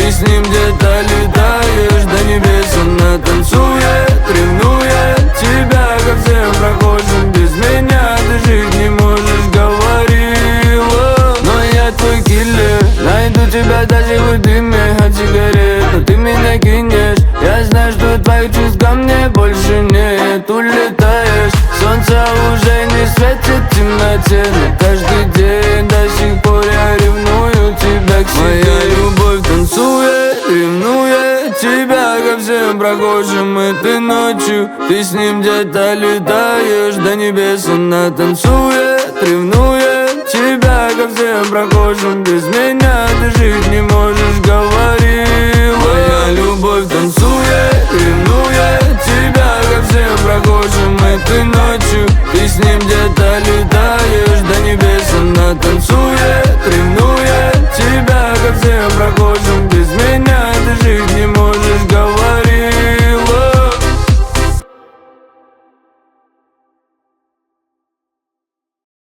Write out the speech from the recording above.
Ты с ним где-то летаешь, до небес она танцует, ревнует тебя ко всем прохожим. Без меня ты жить не можешь, говорила. Но я твой киллер, найду тебя даже в дыме от сигарет. Но ты меня кинешь, я знаю, что твоих чувств ко мне больше нет. Улетаешь, солнце уже не светит в темноте, но каждый день до сих пор я ревную тебя к себе. Моя любовь танцует, ревнует тебя ко всем прохожим. Этой ночью ты с ним где-то летаешь, до небес она танцует, ревнует тебя ко всем прохожим. Без меня ты жить не можешь, говорила. Моя любовь танцует, ревнует тебя ко всем прохожим. Этой ночью ты с ним где-то летаешь, до небес она танцует, ревнует тебя ко всем прохожим.